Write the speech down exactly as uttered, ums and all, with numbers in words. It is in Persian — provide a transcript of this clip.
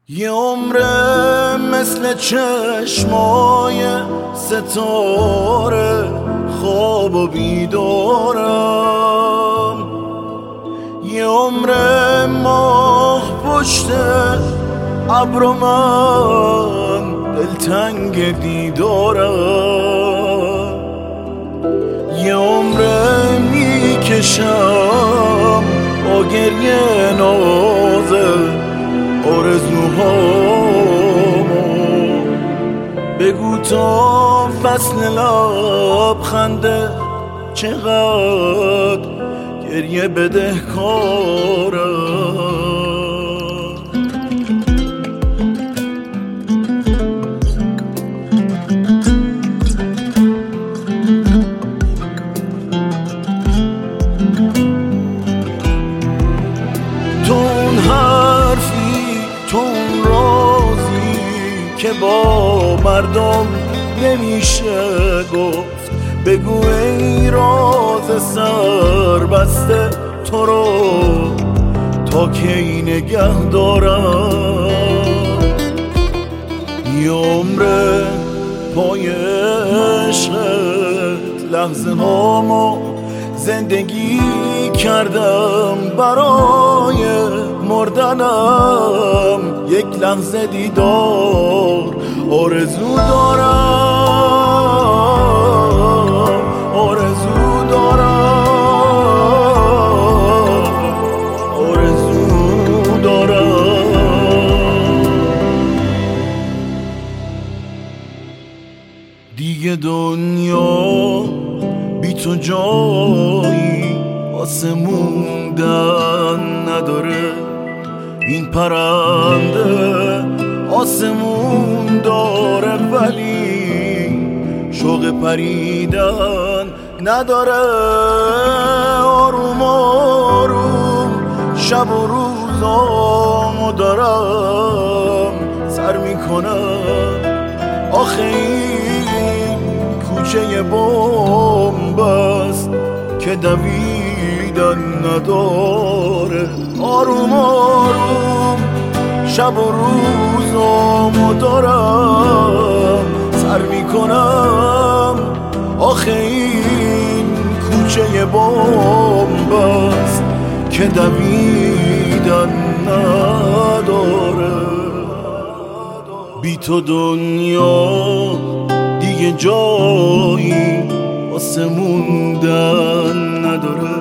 یه عمره مثل چشمای ستاره خواب و بیدارم، یه عمره ماه پشت ابر و من دلتنگ دیدارم، یه عمره میکشم با گریه نازه آرزوهامو، بگو تا فصل لبخنده چقدر گریه بدهکارم. تو اون حرفی، تو اون رازی که با مردم نمیشه گفت، بگو ای راز سر بسته تو رو تا کی نگه دارم. یه عمره پای عشقت لحظه هامو زندگی کردم، برای مردنم یک لحظه دیدار آرزو دارم، آرزو دارم، آرزو دارم. دیگه دنیا بی تو جایی واسه موندن نداره، این پرنده آسمون داره ولی شوق پریدن نداره. آروم آروم شب و روزامو دارم سر میکنم، آخه این کوچه بمب است که دویدن نداره. آروم آروم شب و روزامو دارم سر میکنم، آخه این کوچه بمب است که دویدن نداره. بی تو دنیا دیگه جایی واسه موندن نداره.